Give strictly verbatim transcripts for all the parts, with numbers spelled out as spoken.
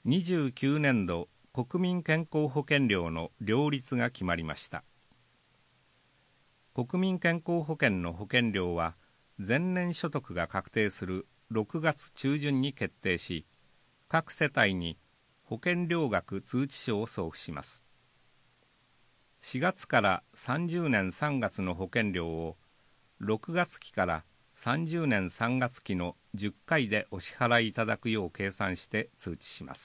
にじゅうきゅうねんど国民健康保険料の料率が決まりました。国民健康保険の保険料は前年所得が確定するろくがつ中旬に決定し、各世帯に保険料額通知書を送付します。しがつからさんじゅうねんさんがつの保険料をろくがつ期からさんじゅうねんさんがつ期のじゅっかいでお支払いいただくよう計算して通知します。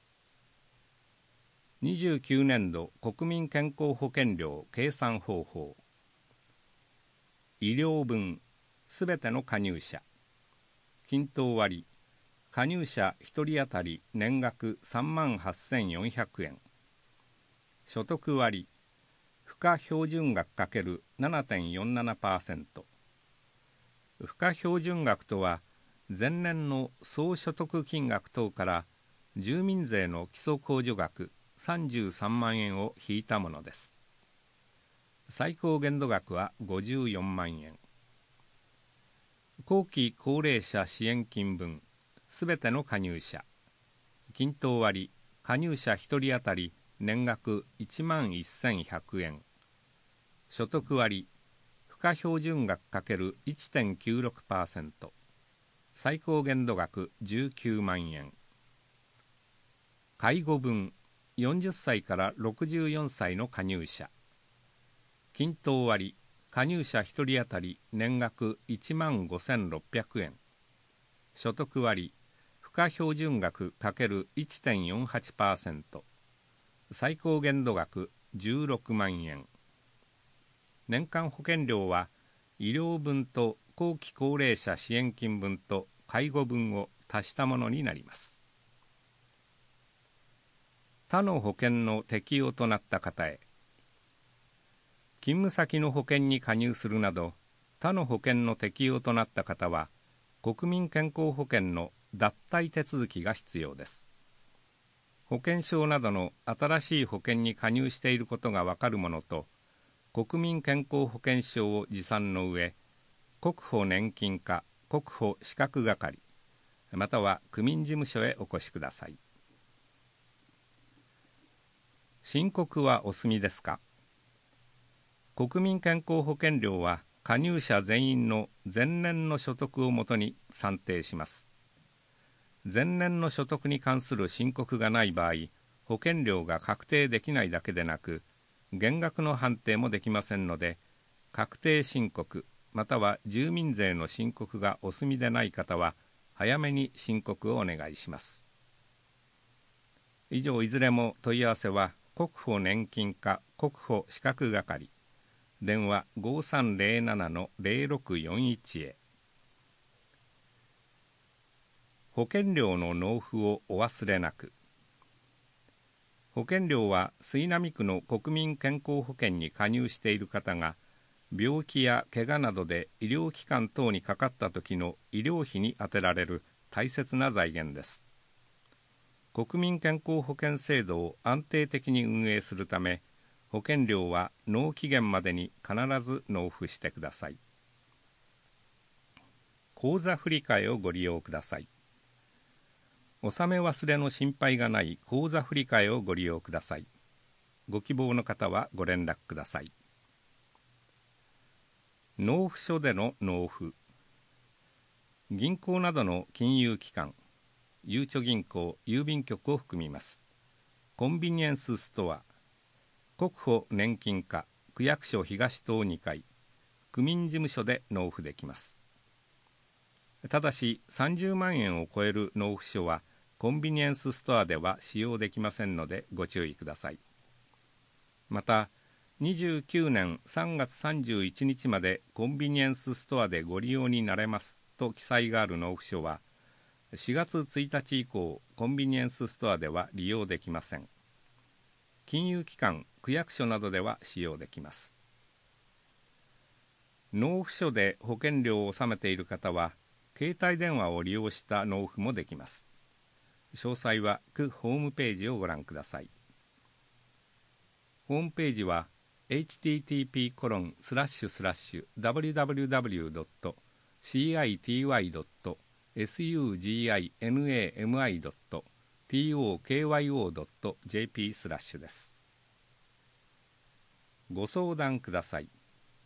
にじゅうきゅうねんど国民健康保険料計算方法。医療分すべての加入者、均等割、加入者ひとり当たり年額さんまんはっせんよんひゃくえん、所得割、付加標準額 ×ななてんよんななパーセント、付加標準額とは前年の総所得金額等から住民税の基礎控除額さんじゅうさんまんえんを引いたものです。最高限度額はごじゅうよんまんえん。後期高齢者支援金分すべての加入者、均等割、加入者ひとり当たり年額いちまんせんひゃくえん、所得割、付加標準額 ×いってんきゅうろくパーセント、最高限度額じゅうきゅうまんえん。介護分よんじゅっさいからろくじゅうよんさいの加入者、均等割、加入者ひとり当たり年額いちまんごせんろっぴゃくえん、所得割、付加標準額 ×いってんよんはちパーセント、最高限度額じゅうろくまんえん。年間保険料は医療分と後期高齢者支援金分と介護分を足したものになります。他の保険の適用となった方へ、勤務先の保険に加入するなど他の保険の適用となった方は国民健康保険の脱退手続きが必要です。保険証などの新しい保険に加入していることがわかるものと国民健康保険証を持参の上、国保年金課国保資格係または区民事務所へお越しください。申告はお済みですか？国民健康保険料は加入者全員の前年の所得をもとに算定します。前年の所得に関する申告がない場合、保険料が確定できないだけでなく、減額の判定もできませんので、確定申告または住民税の申告がお済みでない方は、早めに申告をお願いします。以上いずれも問い合わせは、国保年金課国保資格係、電話 ごさんぜろななのぜろろくよんいち へ。保険料の納付をお忘れなく。保険料は杉並区の国民健康保険に加入している方が病気や怪我などで医療機関等にかかった時の医療費に充てられる大切な財源です。国民健康保険制度を安定的に運営するため、保険料は納期限までに必ず納付してください。口座振替をご利用ください。納め忘れの心配がない口座振替をご利用ください。ご希望の方はご連絡ください。納付書での納付。銀行などの金融機関、ゆうちょ銀行、郵便局を含みます。コンビニエンスストア、国保年金課、区役所東棟にかい、区民事務所で納付できます。ただしさんじゅうまんえんを超える納付書はコンビニエンスストアでは使用できませんのでご注意ください。またにじゅうきゅうねんさんがつさんじゅういちにちまでコンビニエンスストアでご利用になれますと記載がある納付書はしがつついたち以降コンビニエンスストアでは利用できません。金融機関、区役所などでは使用できます。納付書で保険料を納めている方は携帯電話を利用した納付もできます。詳細は区ホームページをご覧ください。ホームページは エイチティーティーピーコロンスラッシュスラッシュダブリューダブリューダブリュードットシーアイティーワイドットスユージーアイエヌエーエムアイドットトクヨ ドット ジェーピー スラッシュです。ご相談ください。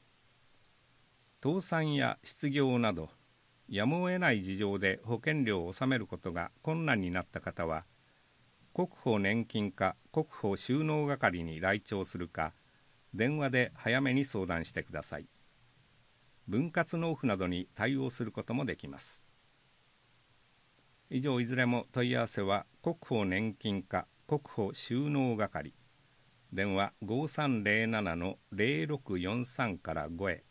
倒産や失業などやむを得ない事情で保険料を納めることが困難になった方は、国保年金課国保収納係に来庁するか、電話で早めに相談してください。分割納付などに対応することもできます。以上いずれも問い合わせは国保年金課国保収納係、電話 ごさんゼロなな ゼロろくよんさん からごへ。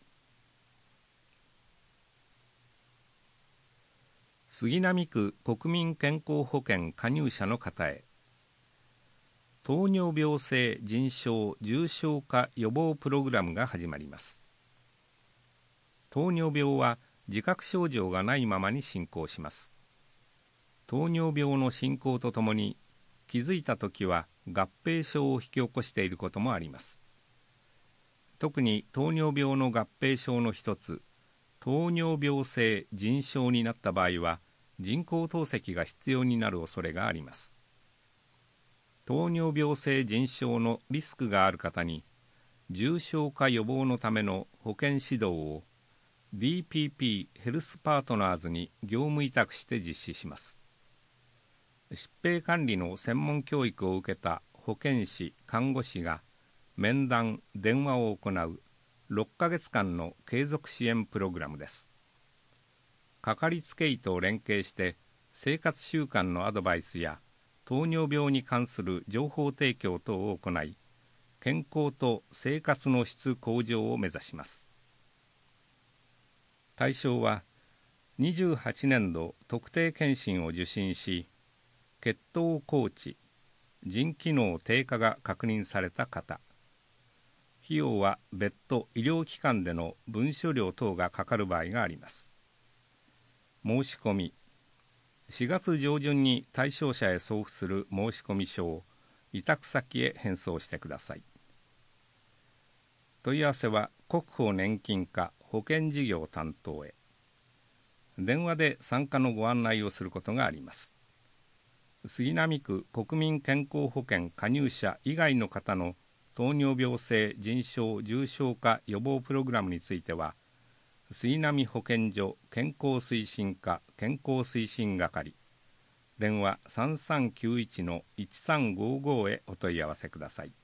杉並区国民健康保険加入者の方へ、糖尿病性腎症重症化予防プログラムが始まります。糖尿病は自覚症状がないままに進行します。糖尿病の進行とともに気づいたときは合併症を引き起こしていることもあります。特に糖尿病の合併症の一つ、糖尿病性腎症になった場合は人工透析が必要になる恐れがあります。糖尿病性腎症のリスクがある方に重症化予防のための保険指導を ディーピーピー ヘルスパートナーズに業務委託して実施します。疾病管理の専門教育を受けた保健師・看護師が面談・電話を行うろっかげつかんの継続支援プログラムです。かかりつけ医と連携して生活習慣のアドバイスや糖尿病に関する情報提供等を行い、健康と生活の質向上を目指します。対象はにじゅうはちねんど特定健診を受診し、血糖高値、腎機能低下が確認された方。費用は別途医療機関での文書料等がかかる場合があります。申し込み、しがつ上旬に対象者へ送付する申込書を委託先へ返送してください。問い合わせは国保年金課保険事業担当へ。電話で参加のご案内をすることがあります。杉並区国民健康保険加入者以外の方の糖尿病性腎症重症化予防プログラムについては、杉並保健所健康推進課健康推進係、電話 さんさんきゅういち のいちさんごご へお問い合わせください。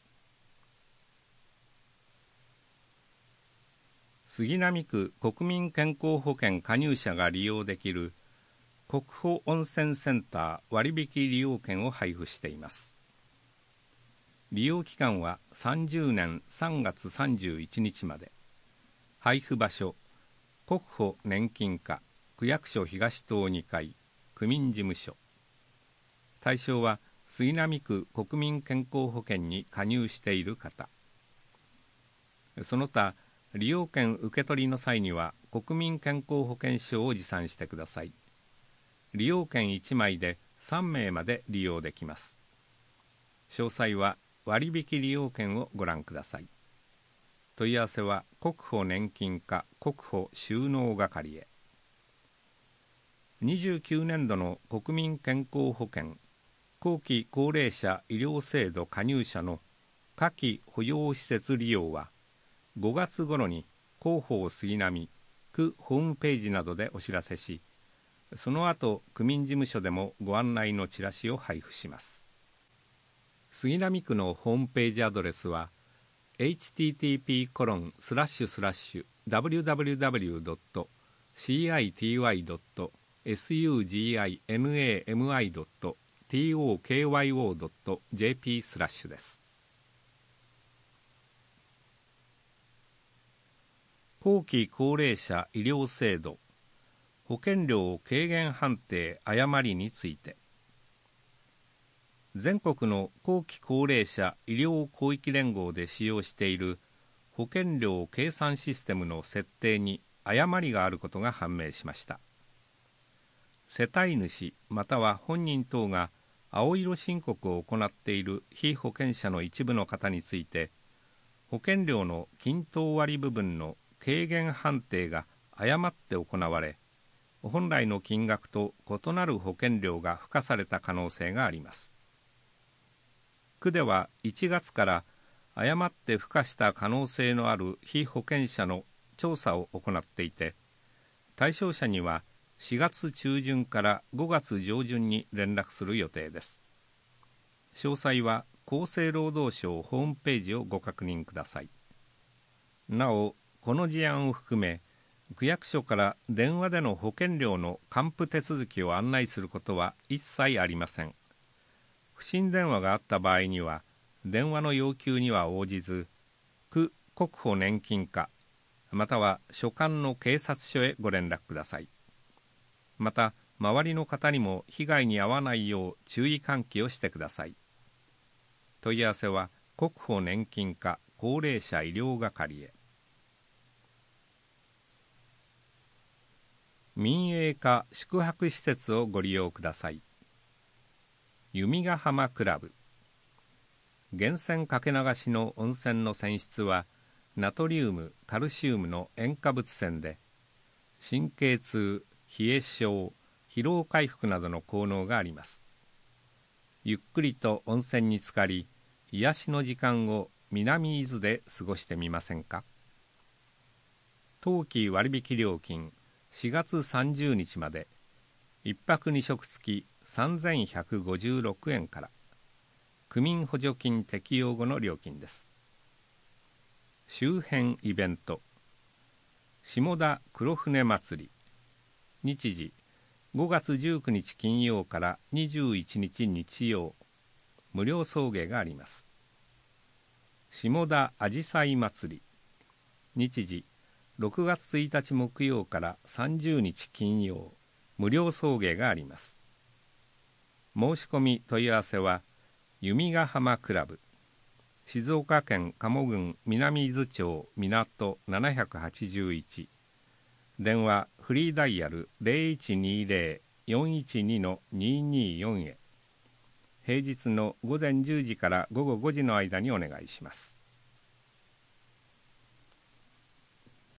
杉並区国民健康保険加入者が利用できる国保温泉センター割引利用券を配布しています。利用期間はさんじゅうねんさんがつさんじゅういちにちまで。配布場所、国保年金課区役所東棟にかい区民事務所。対象は杉並区国民健康保険に加入している方。その他、利用券受け取りの際には国民健康保険証を持参してください。利用券いちまいでさんめいまで利用できます。詳細は割引利用券をご覧ください。問い合わせは国保年金課国保収納係へ。にじゅうきゅうねんどの国民健康保険後期高齢者医療制度加入者の夏季保養施設利用はごがつ頃に広報杉並区ホームページなどでお知らせし、その後区民事務所でもご案内のチラシを配布します。杉並区のホームページアドレスは エイチティーティーピーコロンスラッシュスラッシュダブリューダブリューダブリュードットシーアイティーワイドットエスユージーアイエヌエーエムアイドットティーオーケーワイオードットジェーピー スラッシュです。後期高齢者医療制度保険料軽減判定誤りについて、全国の後期高齢者医療広域連合で使用している保険料計算システムの設定に誤りがあることが判明しました。世帯主または本人等が青色申告を行っている被保険者の一部の方について、保険料の均等割部分の軽減判定が誤って行われ、 本来の金額と異なる保険料が付加された可能性があります。区ではいちがつから誤って付加した可能性のある被保険者の調査を行っていて、対象者にはしがつ中旬からごがつ上旬に連絡する予定です。詳細は厚生労働省ホームページをご確認ください。なお、この事案を含め、区役所から電話での保険料の還付手続きを案内することは一切ありません。不審電話があった場合には、電話の要求には応じず、区国保年金課、または所管の警察署へご連絡ください。また、周りの方にも被害に遭わないよう注意喚起をしてください。問い合わせは国保年金課高齢者医療係へ。民営化宿泊施設をご利用ください。弓ヶ浜クラブ。源泉かけ流しの温泉の泉質はナトリウム、カルシウムの塩化物泉で、神経痛、冷え症、疲労回復などの効能があります。ゆっくりと温泉に浸かり、癒しの時間を南伊豆で過ごしてみませんか。冬季割引料金しがつさんじゅうにちまで、いっぱくにしょく付きさんぜんひゃくごじゅうろくえんから、区民補助金適用後の料金です。周辺イベント、下田黒船祭り、日時ごがつじゅうくにち金曜からにじゅういちにち日曜、無料送迎があります。下田あじさい祭り、日時ろくがつついたち木曜からさんじゅうにち金曜、無料送迎があります。申し込み問い合わせは弓ヶ浜クラブ、静岡県鴨郡南伊豆町港ななひゃくはちじゅういち、電話フリーダイヤル ゼロいちにゼロ よんいちに にーにーよん へ。平日のごぜんじゅうじからごごごじの間にお願いします。